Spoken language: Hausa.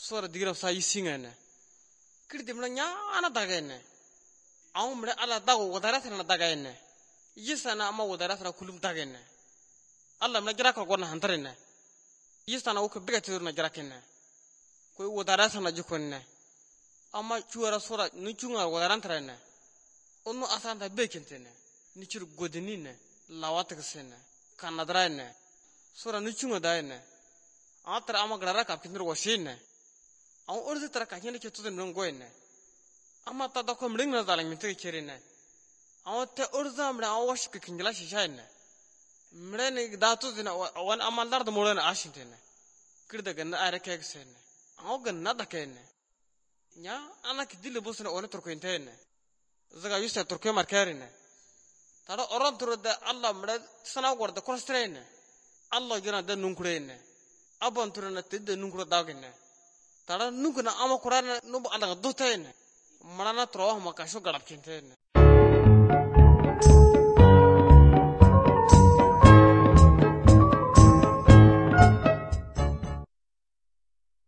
sora digira sa yisingane kirdi mna nya ana dagene aw mna ala dago wadara sana dagene yisana ama wadara sana kulum dagene alla mna gira ka gona hantarene yisana o kbiga tirna gira kenne koy wadara sana jikonne ama chuara sora nu chunga wadara antarene onu asanta bekentene ni chur godinine lawataksene kanadrane sora nu chunga daene atra ama gara ka kindir wasine aw urdi tara ka kine ke tudin ngoyne ama ta da ko mringna dalang minte kerine aw te urza mra aw wash ke kinjala shishayne mrene datu dina wan amaldar da molana ashintene kirda ganna are kegsene aw ganna da kene nya ana kidile busna ona turko intene zaga yusa turko markarine tada oran turda alla mra sana gorda konstrene alla gina da nunkurene abon turna tidde nunkuro dagene tada nunguna ama kurana nubu ala dotene marana tro ma kasho garab kintene